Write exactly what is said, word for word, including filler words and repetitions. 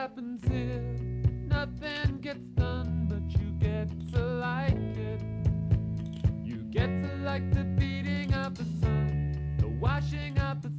happens here. Nothing gets done, but you get to like it. You get to like the beating of the sun, the washing of the